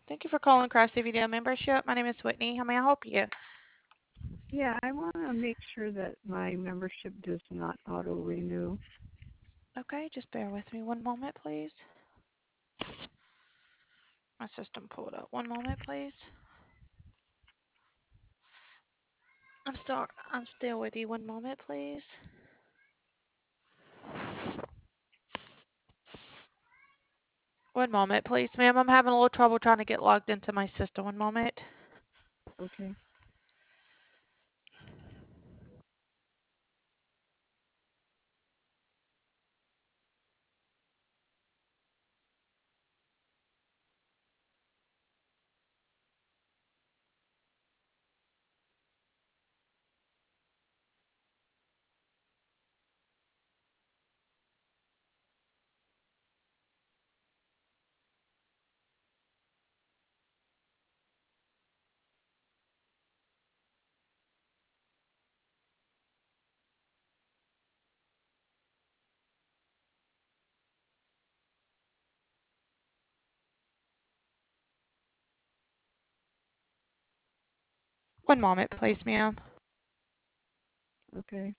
Thank you for calling Craftsy Video Membership. My name is Whitney. How may I help you? Yeah, I want to make sure that my membership does not auto-renew. Okay, just bear with me one moment, please. My system pulled up. One moment, please. I'm still with you. One moment, please. One moment, please, ma'am. I'm having a little trouble trying to get logged into my system. One moment. Okay. One moment, please, ma'am. Okay.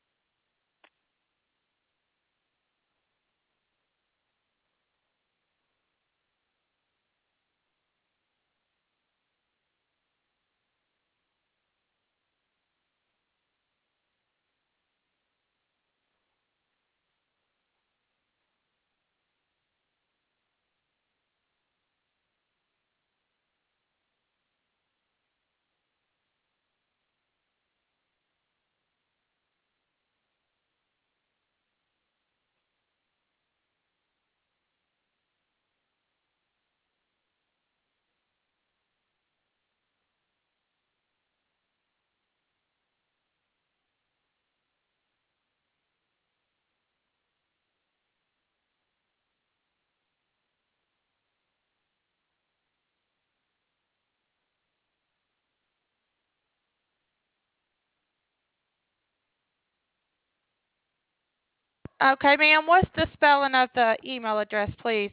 Okay, ma'am. What's the spelling of the email address, please?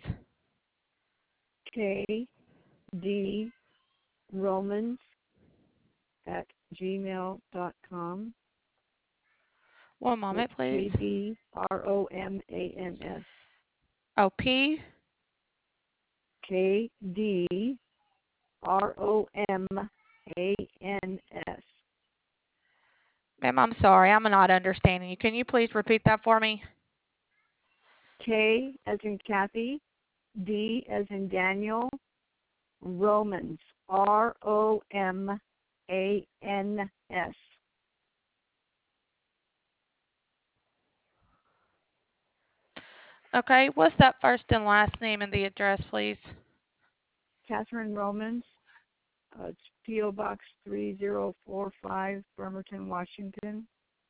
kdromans@gmail.com. One It's moment, please. KDROMANS. Oh, P. KDROMANS. Ma'am, I'm sorry. I'm not understanding you. Can you please repeat that for me? K as in Kathy, D as in Daniel, Romans, ROMANS. Okay. What's that first and last name and the address, please? Catherine Romans, it's P.O. Box 3045, Bremerton, Washington.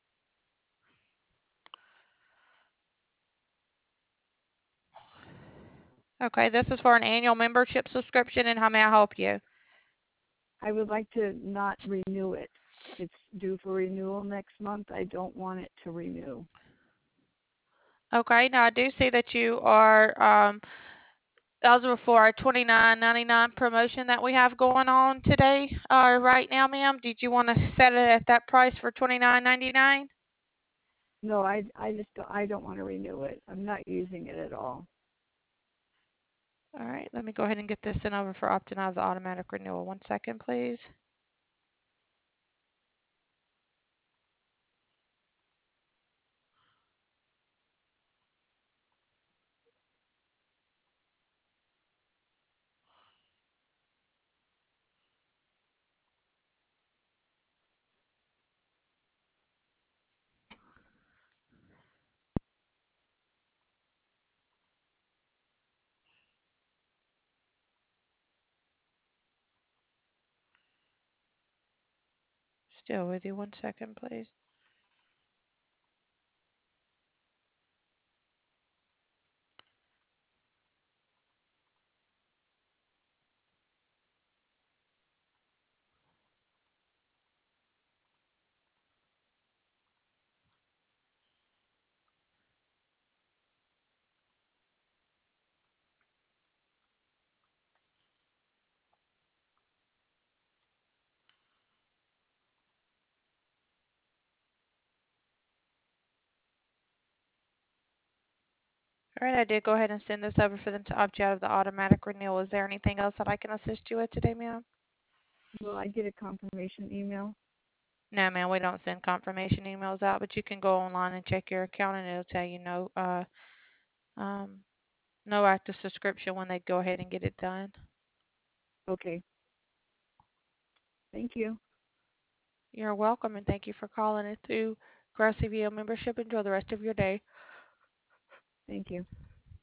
Okay. This is for an annual membership subscription, and how may I help you? I would like to not renew it. It's due for renewal next month. I don't want it to renew. Okay. Now I do see that you are eligible for our $29.99 promotion that we have going on today. Right now, ma'am. Did you want to set it at that price for $29.99? No, I don't want to renew it. I'm not using it at all. All right. Let me go ahead and get this sent over for opting out of the automatic renewal. One second, please. Still with you. One second, please. All right, I did go ahead and send this over for them to opt you out of the automatic renewal. Is there anything else that I can assist you with today, ma'am? Will I get a confirmation email? No, ma'am, we don't send confirmation emails out, but you can go online and check your account and it'll tell you um, no active subscription when they go ahead and get it done. Okay. Thank you. You're welcome and thank you for calling it through Grassy VO membership. Enjoy the rest of your day. Thank you.